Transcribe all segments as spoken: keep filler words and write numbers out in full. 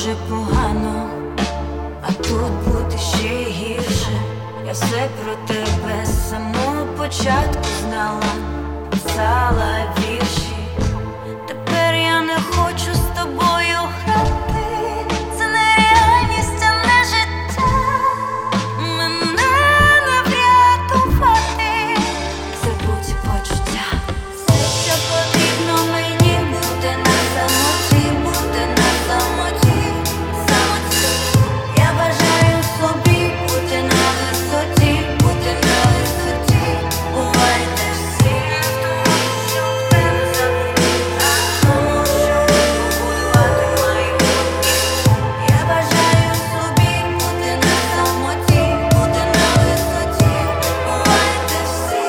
дуже погано, а тут бути ще гірше. Я все про тебе з самого початку знала, писала вірші. Тепер я не хочу з тобою грати. Це не реальність, а не життя. Мене не врятувати. Забудь почуття. Все, що потрібно мені, бути на самоті, бути на самоті, самоті. Я бажаю собі бути на висоті, бути на висоті. Бувайте всі, щоб тебе забути, а тому, щоб побудувати майбутнє. Я бажаю собі бути на самоті, бути на висоті. Бувайте всі.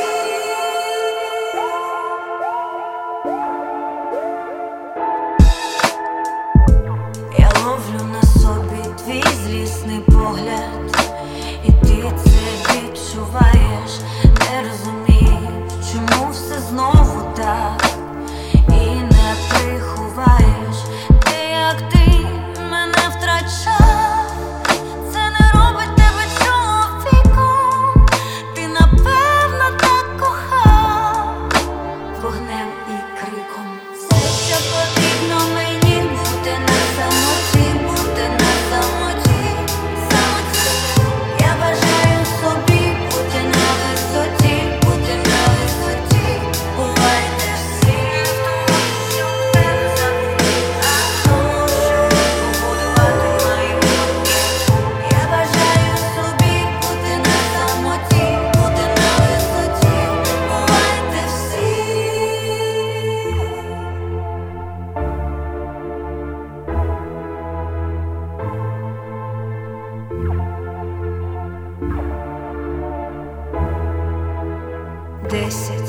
Я ловлю на собі твій злісний погляд, і ти це відчуваєш. Не розумієш, чому все знову так, і не приховаєш. Ти як ти мене втрачав, це не робить тебе чоловіком. Ти напевно так кохав вогнем і криком. Все, що потрібно мені, бути на самоті, бути на самоті, самоті. Я бажаю собі бути на висоті, бути на висоті. Бувайте всі, щоб тебе забути, а тому, щоб побудувати майбутнє. Я бажаю собі бути на самоті, бути на висоті. Бувайте всі. Десять.